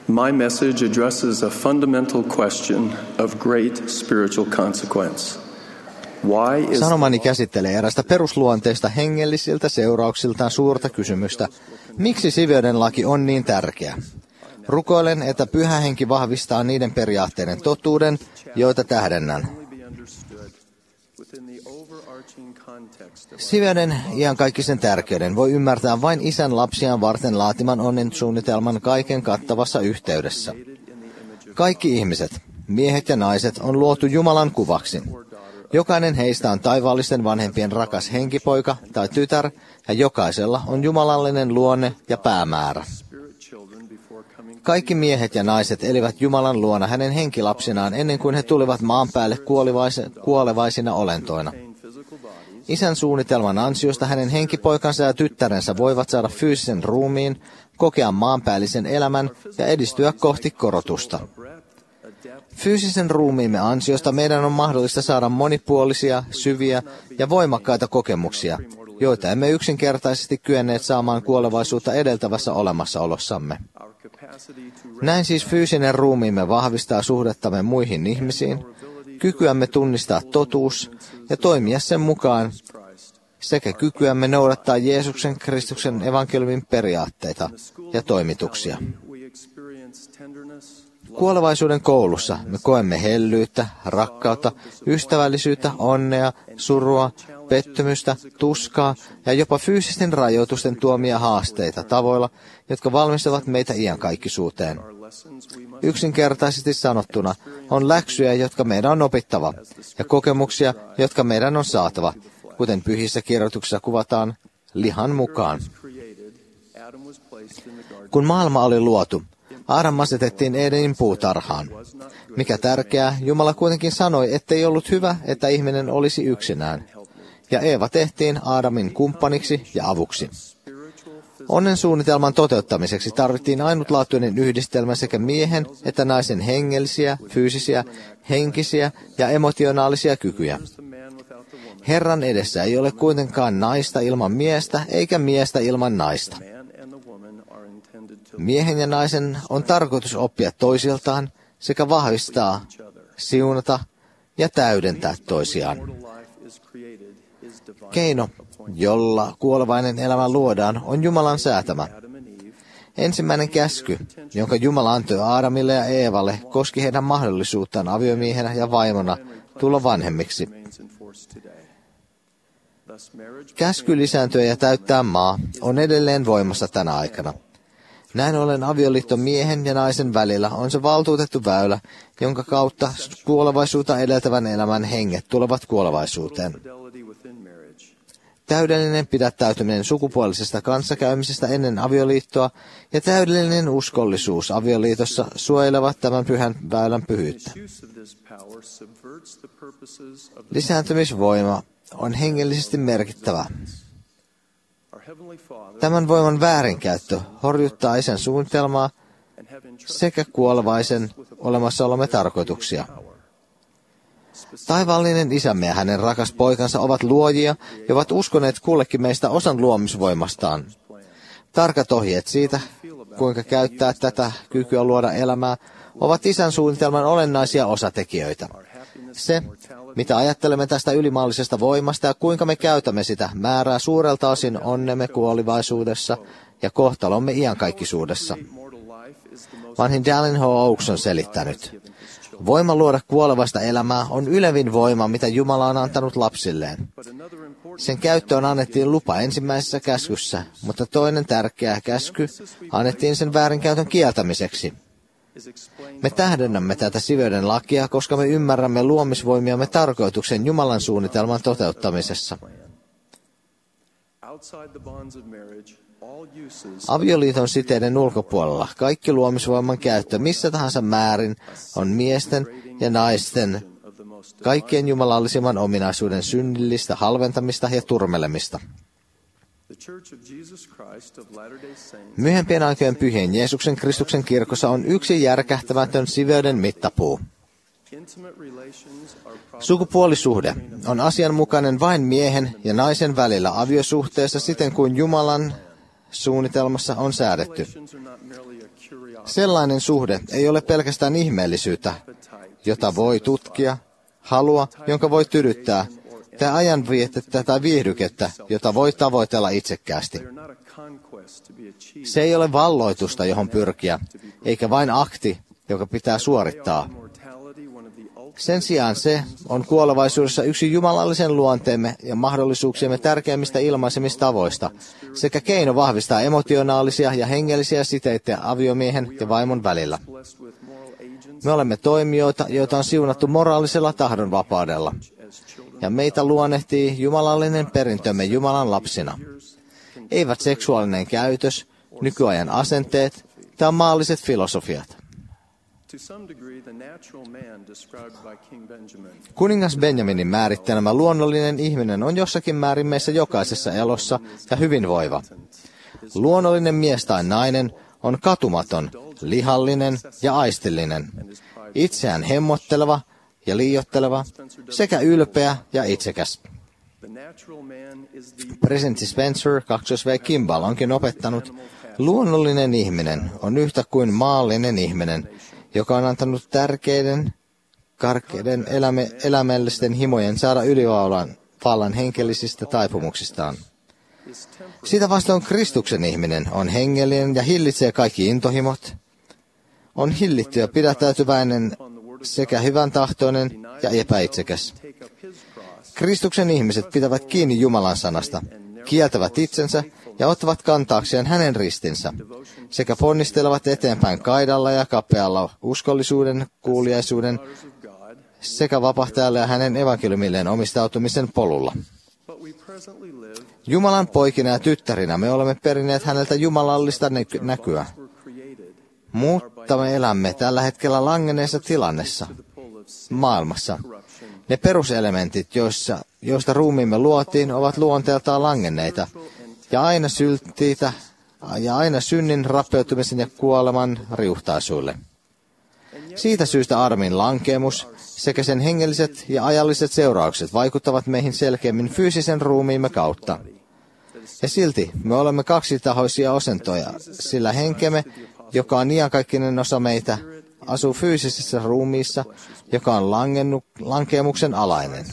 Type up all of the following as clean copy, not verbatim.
My message addresses a fundamental question of great spiritual consequence. Sanomani käsittelee erästä perusluonteista hengellisiltä seurauksiltaan suurta kysymystä. Miksi siveyden laki on niin tärkeä? Rukoilen, että Pyhä Henki vahvistaa niiden periaatteiden totuuden, joita tähdennän. Siveyden iankaikkisen tärkeyden voi ymmärtää vain Isän lapsiaan varten laatiman onnen suunnitelman kaiken kattavassa yhteydessä. Kaikki ihmiset, miehet ja naiset, on luotu Jumalan kuvaksi. Jokainen heistä on taivaallisten vanhempien rakas henkipoika tai tytär, ja jokaisella on jumalallinen luonne ja päämäärä. Kaikki miehet ja naiset elivät Jumalan luona hänen henkilapsinaan ennen kuin he tulivat maan päälle kuolevaisina olentoina. Isän suunnitelman ansiosta hänen henkipoikansa ja tyttärensä voivat saada fyysisen ruumiin, kokea maanpäällisen elämän ja edistyä kohti korotusta. Fyysisen ruumiimme ansiosta meidän on mahdollista saada monipuolisia, syviä ja voimakkaita kokemuksia, joita emme yksinkertaisesti kyenneet saamaan kuolevaisuutta edeltävässä olemassaolossamme. Näin siis fyysinen ruumiimme vahvistaa suhdettamme muihin ihmisiin, kykyämme tunnistaa totuus ja toimia sen mukaan, sekä kykyämme noudattaa Jeesuksen Kristuksen evankeliumin periaatteita ja toimituksia. Kuolevaisuuden koulussa me koemme hellyyttä, rakkautta, ystävällisyyttä, onnea, surua, pettymystä, tuskaa ja jopa fyysisten rajoitusten tuomia haasteita tavoilla, jotka valmistavat meitä iankaikkisuuteen. Yksinkertaisesti sanottuna on läksyjä, jotka meidän on opittava, ja kokemuksia, jotka meidän on saatava, kuten pyhissä kirjoituksissa kuvataan, lihan mukaan. Kun maailma oli luotu, Aadam asetettiin Edenin puutarhaan. Mikä tärkeää, Jumala kuitenkin sanoi, ettei ollut hyvä, että ihminen olisi yksinään. Ja Eeva tehtiin Aadamin kumppaniksi ja avuksi. Onnen suunnitelman toteuttamiseksi tarvittiin ainutlaatuinen yhdistelmä sekä miehen että naisen hengellisiä, fyysisiä, henkisiä ja emotionaalisia kykyjä. Herran edessä ei ole kuitenkaan naista ilman miestä eikä miestä ilman naista. Miehen ja naisen on tarkoitus oppia toisiltaan sekä vahvistaa, siunata ja täydentää toisiaan. Keino, jolla kuolevainen elämä luodaan, on Jumalan säätämä. Ensimmäinen käsky, jonka Jumala antoi Aadamille ja Eevalle, koski heidän mahdollisuuttaan aviomiehenä ja vaimona tulla vanhemmiksi. Käsky lisääntyä ja täyttää maa on edelleen voimassa tänä aikana. Näin ollen avioliitto miehen ja naisen välillä on se valtuutettu väylä, jonka kautta kuolevaisuutta edeltävän elämän henget tulevat kuolevaisuuteen. Täydellinen pidättäytyminen sukupuolisesta kanssakäymisestä ennen avioliittoa ja täydellinen uskollisuus avioliitossa suojelevat tämän pyhän väylän pyhyyttä. Lisääntymisvoima on hengellisesti merkittävä. Tämän voiman väärinkäyttö horjuttaa Isän suunnitelmaa sekä kuolevaisen olemassaolomme tarkoituksia. Taivaallinen Isämme ja hänen rakas poikansa ovat luojia ja ovat uskoneet kullekin meistä osan luomisvoimastaan. Tarkat ohjeet siitä, kuinka käyttää tätä kykyä luoda elämää, ovat Isän suunnitelman olennaisia osatekijöitä. Se, mitä ajattelemme tästä ylimaallisesta voimasta ja kuinka me käytämme sitä, määrää suurelta osin onnemme kuolivaisuudessa ja kohtalomme iankaikkisuudessa. Vanhin Dallin H. Oaks on selittänyt: voima luoda kuolevasta elämää on ylevin voima, mitä Jumala on antanut lapsilleen. Sen käyttöön annettiin lupa ensimmäisessä käskyssä, mutta toinen tärkeä käsky annettiin sen väärinkäytön kieltämiseksi. Me tähdennämme tätä siveyden lakia, koska me ymmärrämme luomisvoimiamme tarkoituksen Jumalan suunnitelman toteuttamisessa. Avioliiton siteiden ulkopuolella kaikki luomisvoiman käyttö missä tahansa määrin on miesten ja naisten kaikkien jumalallisimman ominaisuuden synnillistä halventamista ja turmelemista. Myöhempien aikojen pyhien Jeesuksen Kristuksen kirkossa on yksi järkähtämätön siveyden mittapuu. Sukupuolisuhde on asianmukainen vain miehen ja naisen välillä aviosuhteessa siten kuin Jumalan suunnitelmassa on säädetty. Sellainen suhde ei ole pelkästään ihmeellisyyttä, jota voi tutkia, halua, jonka voi tyydyttää, tai ajanvietettä tai viihdykettä, jota voi tavoitella itsekkäästi. Se ei ole valloitusta, johon pyrkiä, eikä vain akti, joka pitää suorittaa. Sen sijaan se on kuolevaisuudessa yksi jumalallisen luonteemme ja mahdollisuuksiemme tärkeimmistä ilmaisemistavoista, sekä keino vahvistaa emotionaalisia ja hengellisiä siteitä aviomiehen ja vaimon välillä. Me olemme toimijoita, joita on siunattu moraalisella tahdonvapaudella, ja meitä luonnehtii jumalallinen perintömme Jumalan lapsina. Eivät seksuaalinen käytös, nykyajan asenteet tai maalliset filosofiat. Kuningas Benjaminin määrittelemä luonnollinen ihminen on jossakin määrin meissä jokaisessa elossa ja hyvinvoiva. Luonnollinen mies tai nainen on katumaton, lihallinen ja aistillinen, itseään hemmotteleva ja liioitteleva sekä ylpeä ja itsekäs. Presidentti Spencer 2V. Kimball onkin opettanut, luonnollinen ihminen on yhtä kuin maallinen ihminen, joka on antanut karkeiden elämällisten himojen saada ylivallan henkellisistä taipumuksistaan. Sitä vastoin Kristuksen ihminen on hengellinen ja hillitsee kaikki intohimot, on hillitty ja pidättäytyväinen sekä hyvän tahtoinen ja epäitsekäs. Kristuksen ihmiset pitävät kiinni Jumalan sanasta, kieltävät itsensä ja ottavat kantaakseen hänen ristinsä, sekä ponnistelevat eteenpäin kaidalla ja kapealla uskollisuuden, kuuliaisuuden sekä vapahtajalle ja hänen evankeliumilleen omistautumisen polulla. Jumalan poikina ja tyttärinä me olemme perineet häneltä jumalallista näkyä, mutta me elämme tällä hetkellä langenneessa tilannessa maailmassa. Ne peruselementit, joista ruumiimme luotiin, ovat luonteeltaan langenneita ja aina sylttiitä ja aina synnin, rappeutumisen ja kuoleman riuhtaisuille. Siitä syystä armin lankeemus sekä sen hengelliset ja ajalliset seuraukset vaikuttavat meihin selkeämmin fyysisen ruumiimme kautta. Ja silti me olemme kaksitahoisia osentoja, sillä henkemme, joka on iankaikkinen osa meitä, asuu fyysisessä ruumiissa, joka on lankeemuksen alainen.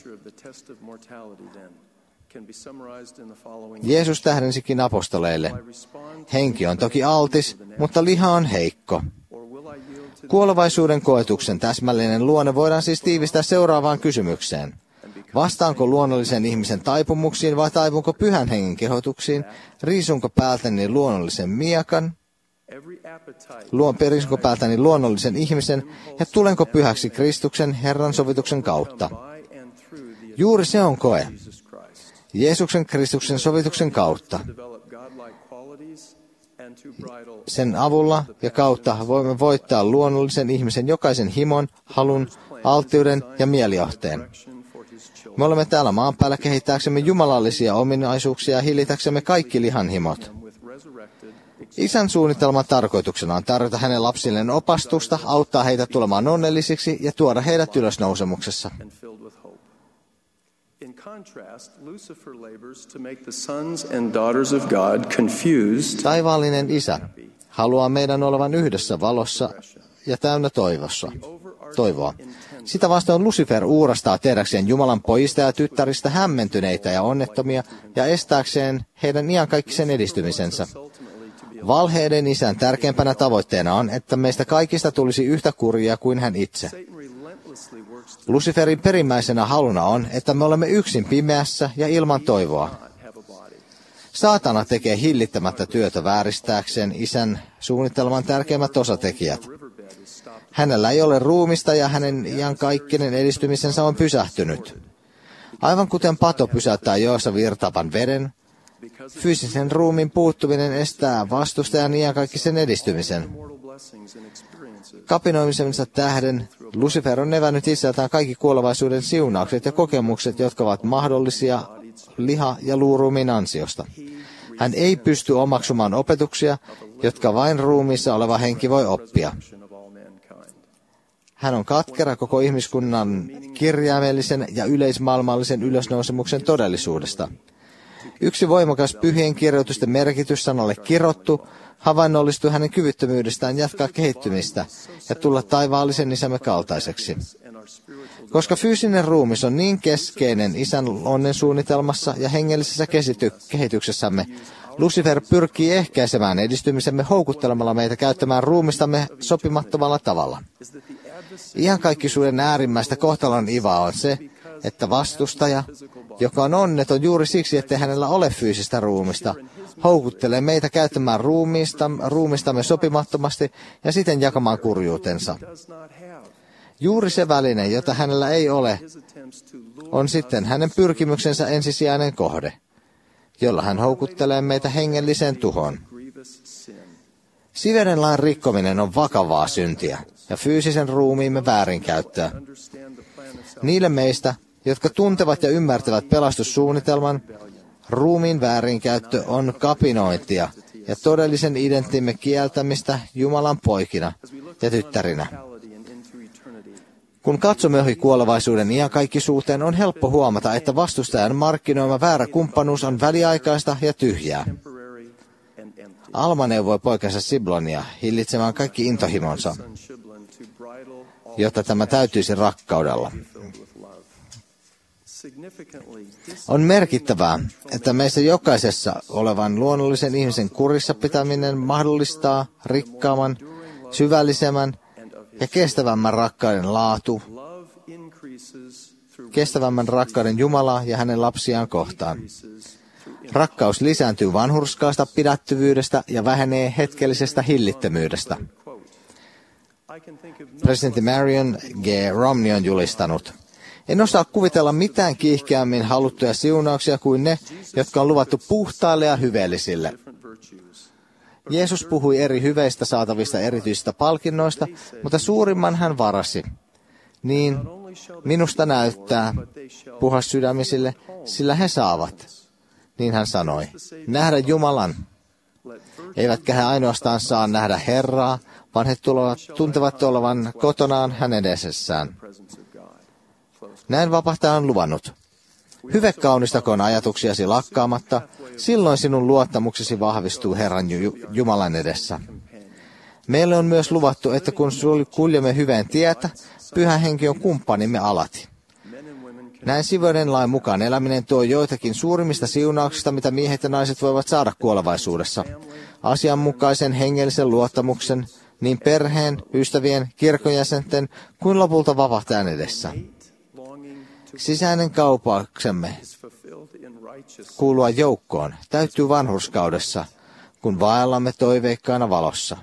Jeesus tähdensikin apostoleille, henki on toki altis, mutta liha on heikko. Kuolevaisuuden koetuksen täsmällinen luonne voidaan siis tiivistää seuraavaan kysymykseen. Vastaanko luonnollisen ihmisen taipumuksiin vai taipunko pyhän hengen kehotuksiin? Riisunko päältäni luonnollisen miakan? Riisunko päältäni luonnollisen ihmisen ja tulenko pyhäksi Kristuksen Herran sovituksen kautta? Juuri se on koe. Jeesuksen Kristuksen sovituksen kautta. Sen avulla ja kautta voimme voittaa luonnollisen ihmisen jokaisen himon, halun, alttiuden ja mielijohteen. Me olemme täällä maan päällä kehittääksemme jumalallisia ominaisuuksia ja hillitäksemme kaikki lihanhimot. Isän suunnitelman tarkoituksena on tarjota hänen lapsilleen opastusta, auttaa heitä tulemaan onnellisiksi ja tuoda heidät ylösnousemuksessa. Taivaallinen Isä haluaa meidän olevan yhdessä valossa ja täynnä toivoa. Sitä vastoin Lucifer uurastaa tehdäkseen Jumalan pojista ja tyttäristä hämmentyneitä ja onnettomia ja estääkseen heidän iankaikkisen edistymisensä. Valheiden isän tärkeimpänä tavoitteena on, että meistä kaikista tulisi yhtä kurjia kuin hän itse. Luciferin perimmäisenä haluna on, että me olemme yksin pimeässä ja ilman toivoa. Saatana tekee hillittämättä työtä vääristääkseen isän suunnitelman tärkeimmät osatekijät. Hänellä ei ole ruumista ja hänen iankaikkinen edistymisensä on pysähtynyt. Aivan kuten pato pysäyttää joessa virtaavan veden, fyysisen ruumiin puuttuminen estää vastustajan iankaikkisen edistymisen. Kapinoimisensa tähden Lucifer on evännyt itseltään kaikki kuolevaisuuden siunaukset ja kokemukset, jotka ovat mahdollisia liha- ja luuruumiin ansiosta. Hän ei pysty omaksumaan opetuksia, jotka vain ruumiissa oleva henki voi oppia. Hän on katkera koko ihmiskunnan kirjaimellisen ja yleismaailmallisen ylösnousemuksen todellisuudesta. Yksi voimakas pyhien kirjoitusten merkitys sanalle kirottu havainnollistui hänen kyvyttömyydestään jatkaa kehittymistä ja tulla taivaallisen isämme kaltaiseksi. Koska fyysinen ruumis on niin keskeinen isän onnensuunnitelmassa ja hengellisessä kehityksessämme, Lucifer pyrkii ehkäisemään edistymisemme houkuttelemalla meitä käyttämään ruumistamme sopimattomalla tavalla. Iankaikkisuuden äärimmäistä kohtalon ivaa on se, että vastustaja, joka on onneton juuri siksi, ettei hänellä ole fyysistä ruumista, houkuttelee meitä käyttämään ruumistamme sopimattomasti ja siten jakamaan kurjuutensa. Juuri se väline, jota hänellä ei ole, on sitten hänen pyrkimyksensä ensisijainen kohde, jolla hän houkuttelee meitä hengelliseen tuhoon. Siveren lain rikkominen on vakavaa syntiä ja fyysisen ruumiimme väärinkäyttöä. Niille meistä, jotka tuntevat ja ymmärtävät pelastussuunnitelman, ruumiin väärinkäyttö on kapinointia ja todellisen identitimme kieltämistä Jumalan poikina ja tyttärinä. Kun katsomme ohi kuolevaisuuden iankaikkisuuteen, on helppo huomata, että vastustajan markkinoima väärä kumppanuus on väliaikaista ja tyhjää. Alma neuvoi poikansa Siblonia hillitsemään kaikki intohimonsa, jotta tämä täytyisi rakkaudella. On merkittävää, että meissä jokaisessa olevan luonnollisen ihmisen kurissa pitäminen mahdollistaa rikkaamman, syvällisemmän ja kestävämmän rakkauden laatu, kestävämmän rakkauden Jumalaa ja hänen lapsiaan kohtaan. Rakkaus lisääntyy vanhurskaasta pidättyvyydestä ja vähenee hetkellisestä hillittömyydestä. Presidentti Marion G. Romney on julistanut: en osaa kuvitella mitään kiihkeämmin haluttuja siunauksia kuin ne, jotka on luvattu puhtaille ja hyveellisille. Jeesus puhui eri hyveistä saatavista erityisistä palkinnoista, mutta suurimman hän varasi. Niin, minusta näyttää puhas sydämisille, sillä he saavat. Niin hän sanoi, nähdä Jumalan. Eivätkä he ainoastaan saa nähdä Herraa, vaan he tuntevat olevan kotonaan hänen edessään. Näin vapahtaja on luvannut. Hyve kaunistakoon ajatuksiasi lakkaamatta, silloin sinun luottamuksesi vahvistuu Herran Jumalan edessä. Meille on myös luvattu, että kun kuljemme hyveen tietä, Pyhä Henki on kumppanimme alati. Näin Siveren lain mukaan eläminen tuo joitakin suurimmista siunauksista, mitä miehet ja naiset voivat saada kuolevaisuudessa. Asianmukaisen hengellisen luottamuksen, niin perheen, ystävien, kirkonjäsenten kuin lopulta vapahtajan edessä. Sisäinen kaupauksemme kuulua joukkoon täyttyy vanhurskaudessa, kun vaellamme toiveikkaana valossa.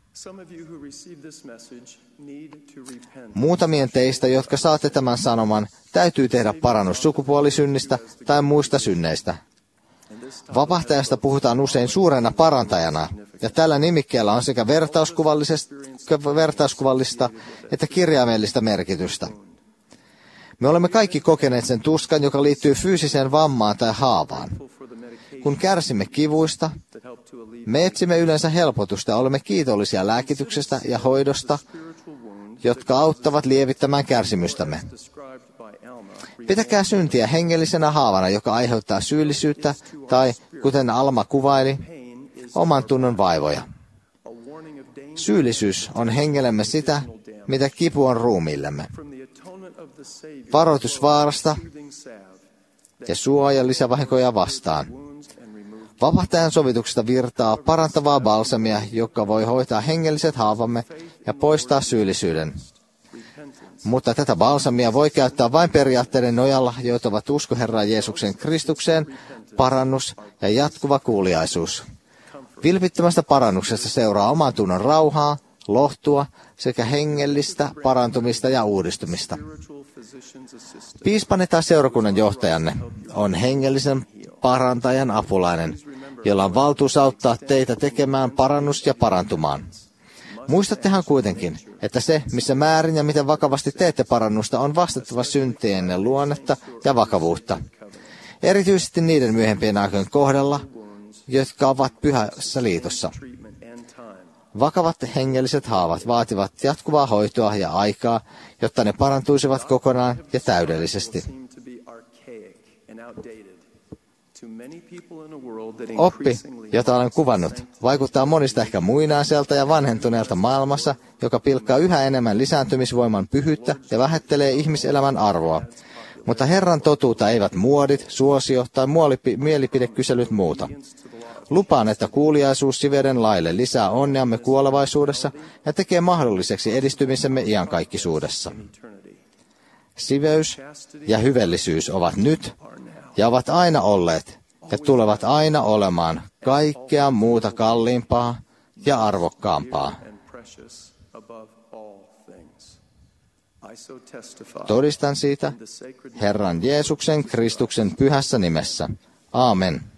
Muutamien teistä, jotka saatte tämän sanoman, täytyy tehdä parannus sukupuolisynnistä tai muista synneistä. Vapahtajasta puhutaan usein suurena parantajana, ja tällä nimikkeellä on sekä vertauskuvallista että kirjaimellista merkitystä. Me olemme kaikki kokeneet sen tuskan, joka liittyy fyysiseen vammaan tai haavaan. Kun kärsimme kivuista, me etsimme yleensä helpotusta ja olemme kiitollisia lääkityksestä ja hoidosta, jotka auttavat lievittämään kärsimystämme. Pitäkää syntiä hengellisenä haavana, joka aiheuttaa syyllisyyttä tai, kuten Alma kuvaili, oman tunnon vaivoja. Syyllisyys on hengellemme sitä, mitä kipu on ruumiillemme. Varoitus vaarasta ja suoja lisävahinkoja vastaan. Vapahtajan sovituksesta virtaa parantavaa balsamia, joka voi hoitaa hengelliset haavamme ja poistaa syyllisyyden. Mutta tätä balsamia voi käyttää vain periaatteiden nojalla, joita ovat usko Herran Jeesuksen Kristukseen, parannus ja jatkuva kuuliaisuus. Vilpittömästä parannuksesta seuraa oman tunnon rauhaa, lohtua sekä hengellistä parantumista ja uudistumista. Piispanne tai seurakunnan johtajanne on hengellisen parantajan apulainen, jolla on valtuus auttaa teitä tekemään parannus ja parantumaan. Muistattehan kuitenkin, että se, missä määrin ja miten vakavasti teette parannusta, on vastattava syntienne luonnetta ja vakavuutta. Erityisesti niiden myöhempien aikojen kohdalla, jotka ovat pyhässä liitossa. Vakavat hengelliset haavat vaativat jatkuvaa hoitoa ja aikaa, jotta ne parantuisivat kokonaan ja täydellisesti. Oppi, jota olen kuvannut, vaikuttaa monista ehkä muinaiselta ja vanhentuneelta maailmassa, joka pilkkaa yhä enemmän lisääntymisvoiman pyhyyttä ja vähättelee ihmiselämän arvoa. Mutta Herran totuutta eivät muodit, suosio tai mielipidekyselyt muuta. Lupaan, että kuuliaisuus siveyden laille lisää onneamme kuolevaisuudessa ja tekee mahdolliseksi edistymisemme iankaikkisuudessa. Siveys ja hyvellisyys ovat nyt ja ovat aina olleet ja tulevat aina olemaan kaikkea muuta kalliimpaa ja arvokkaampaa. Todistan siitä Herran Jeesuksen Kristuksen pyhässä nimessä. Aamen.